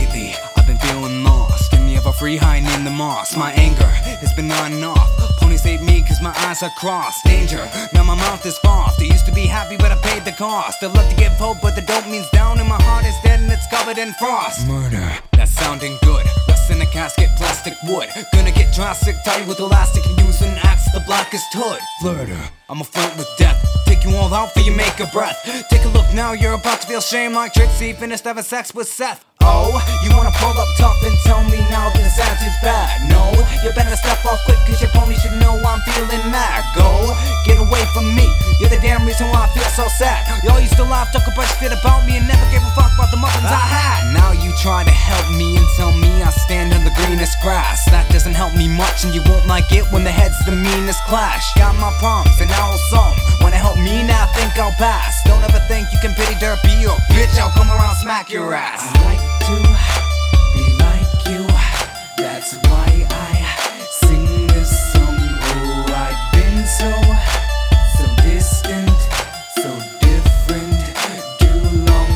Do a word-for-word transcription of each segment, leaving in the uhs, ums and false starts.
Lately, I've been feeling lost in the ever free high named the moss. My anger has been on and off. Ponies hate me cause my eyes are crossed. Danger, now my mouth is soft. I used to be happy but I paid the cost. I love to give hope but the dope means down, and my heart is dead and it's covered in frost. Murder, that's sounding good. Rust in a casket, plastic wood. Gonna get drastic, tight with elastic and use an axe, the blackest hood. Flirter, I'm a flirt with death. Take you all out for you make a breath. Take a look now, you're about to feel shame like Trixie finished having sex with Seth. Oh, you wanna pull up tough and tell me now that this attitude's bad? No, you better step off quick cause your pony should know I'm feeling mad. Go, get away from me, you're the damn reason why I feel so sad. Y'all used to laugh, talk a bunch of shit about me and never gave a fuck about the muffins I had. Now you try to help me and tell me I stand in the greenest grass. That doesn't help me much and you won't like it when the heads the meanest clash. Got my problems and now I'll solve them. Wanna help me now, think I'll pass. Don't ever think you can pity dirt, be your bitch, I'll come around smack your ass. I like to be like you, that's why I sing this song. Oh, I've been so, so distant, so different, too long.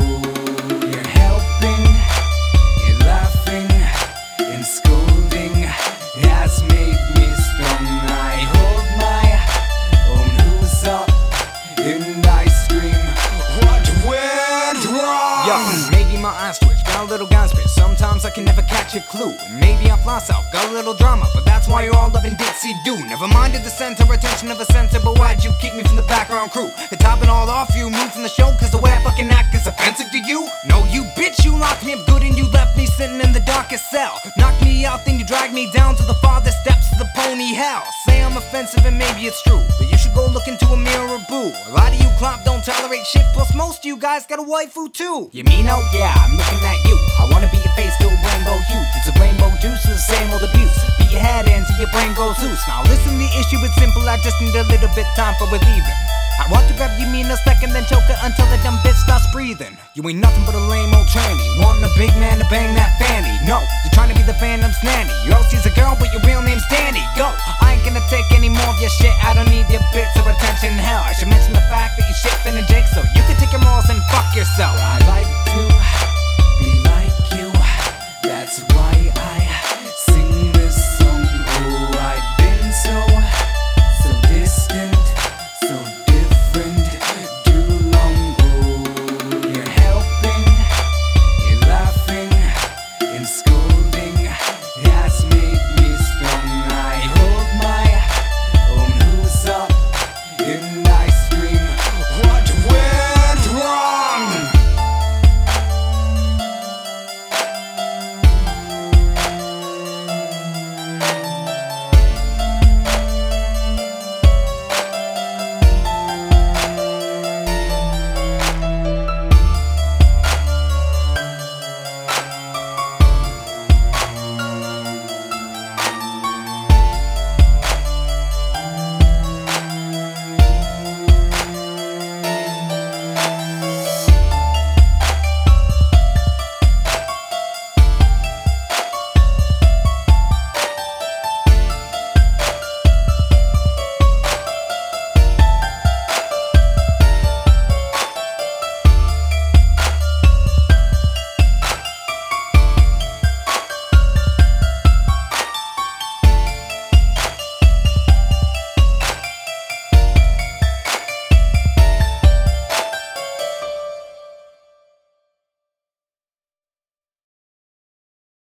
Oh, you're helping, you're laughing, and scolding has made me strong. I hold my own who's up, and I scream, what went wrong? Yo, maybe my eyes twitch, got a little gun spit. Sometimes I can never catch a clue. Maybe I fly south, got a little drama, but that's why you're all loving Dixie Doo. Never minded the center, attention of a center, but why'd you kick me from the background crew? And topping all off, you moved from the show cause the way I fucking act is offensive to you? No, you bitch, you locked me up good and you left me sitting in the darkest cell. Knocked me out, then you dragged me down to the farthest steps of the pony hell. Say I'm offensive and maybe it's true, but you should go look into a mirror, boo. A lot of you clop don't tolerate shit, plus most of you guys got a waifu too. You mean, oh yeah, I'm looking at you. I wanna be your face filled rainbow hues. It's a rainbow juice, it's the same old abuse. Beat your head in till your brain goes loose. Now listen, the issue is simple, I just need a little bit time for relieving. I want to grab you mean a second, then choke her until the dumb bitch stops breathing. You ain't nothing but a lame old tranny, wanting a big man to bang that fanny. No, you're trying to be the Phantom's nanny. You all she's a girl, but your real name's Danny. Go, I ain't gonna take any more of your shit. I don't need your bits or attention. Hell, I should mention the fact that you shit and Jake, so you can take your morals and fuck yourself. I like to